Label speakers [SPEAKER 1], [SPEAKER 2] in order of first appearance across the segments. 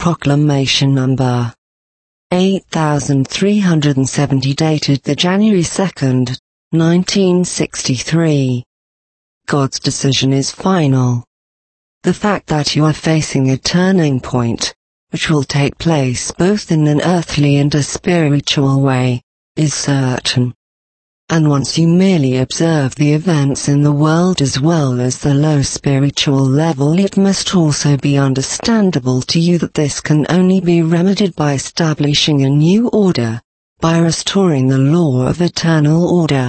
[SPEAKER 1] Proclamation Number 8370 dated the January 2nd, 1963. God's decision is final. The fact that you are facing a turning point, which will take place both in an earthly and a spiritual way, is certain. And once you merely observe the events in the world as well as the low spiritual level, it must also be understandable to you that this can only be remedied by establishing a new order, by restoring the law of eternal order.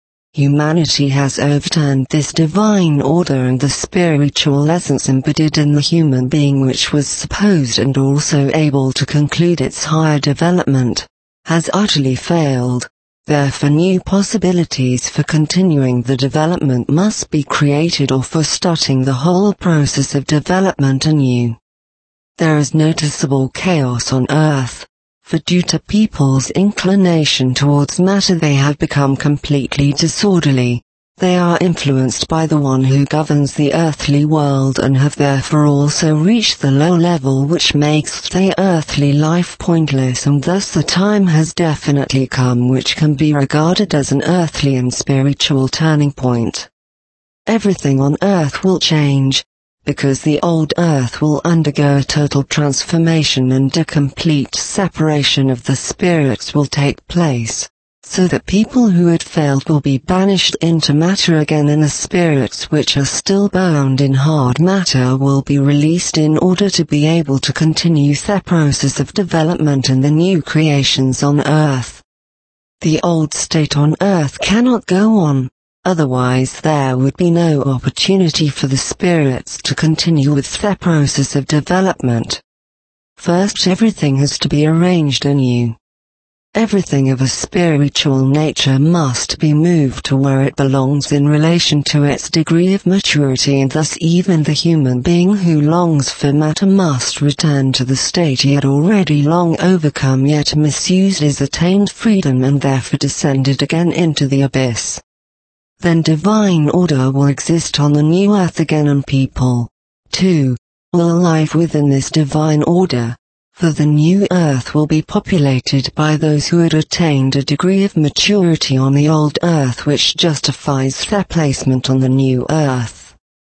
[SPEAKER 1] Humanity has overturned this divine order, and the spiritual essence embedded in the human being, which was supposed and also able to conclude its higher development, has utterly failed. Therefore, new possibilities for continuing the development must be created, or for starting the whole process of development anew. There is noticeable chaos on earth, for due to people's inclination towards matter they have become completely disorderly. They are influenced by the one who governs the earthly world, and have therefore also reached the low level which makes the earthly life pointless, and thus the time has definitely come which can be regarded as an earthly and spiritual turning point. Everything on earth will change, because the old earth will undergo a total transformation, and a complete separation of the spirits will take place, so that people who had failed will be banished into matter again, and the spirits which are still bound in hard matter will be released in order to be able to continue their process of development in the new creations on earth. The old state on earth cannot go on, otherwise there would be no opportunity for the spirits to continue with their process of development. First, everything has to be arranged anew. Everything of a spiritual nature must be moved to where it belongs in relation to its degree of maturity, and thus even the human being who longs for matter must return to the state he had already long overcome yet misused his attained freedom, and therefore descended again into the abyss. Then divine order will exist on the new earth again, and people, too, will live within this divine order. For the new earth will be populated by those who had attained a degree of maturity on the old earth which justifies their placement on the new earth.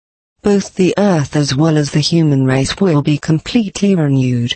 [SPEAKER 1] Both the earth as well as the human race will be completely renewed.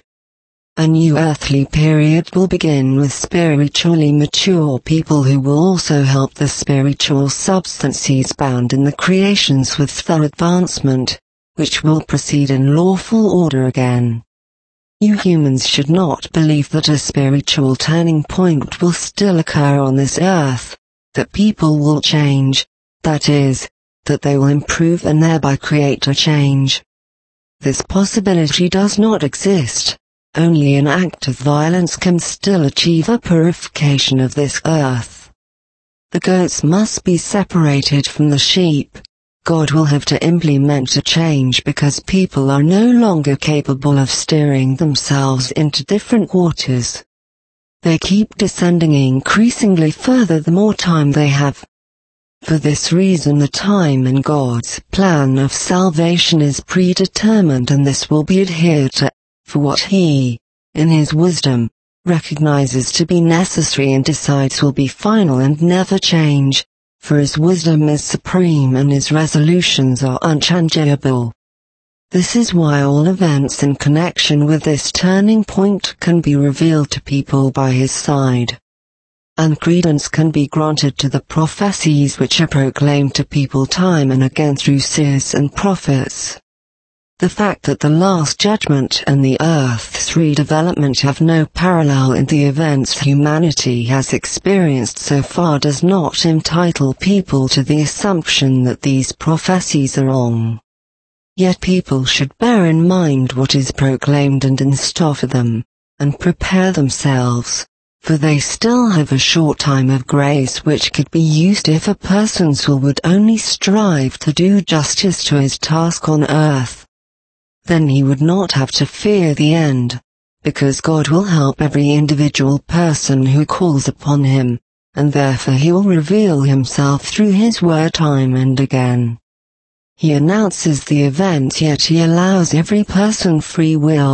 [SPEAKER 1] A new earthly period will begin with spiritually mature people who will also help the spiritual substances bound in the creations with their advancement, which will proceed in lawful order again. You humans should not believe that a spiritual turning point will still occur on this earth, that people will change, that is, that they will improve and thereby create a change. This possibility does not exist. Only an act of violence can still achieve a purification of this earth. The goats must be separated from the sheep. God will have to implement a change because people are no longer capable of steering themselves into different waters. They keep descending increasingly further the more time they have. For this reason the time in God's plan of salvation is predetermined, and this will be adhered to, for what He, in His wisdom, recognizes to be necessary and decides will be final and never change. For His wisdom is supreme and His resolutions are unchangeable. This is why all events in connection with this turning point can be revealed to people by His side. And credence can be granted to the prophecies which are proclaimed to people time and again through seers and prophets. The fact that the Last Judgment and the Earth's redevelopment have no parallel in the events humanity has experienced so far does not entitle people to the assumption that these prophecies are wrong. Yet people should bear in mind what is proclaimed and in store for them, and prepare themselves, for they still have a short time of grace which could be used if a person's soul would only strive to do justice to his task on earth. Then he would not have to fear the end, because God will help every individual person who calls upon Him, and therefore He will reveal Himself through His word time and again. He announces the event, yet He allows every person free will,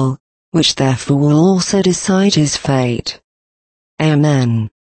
[SPEAKER 1] which therefore will also decide his fate. Amen.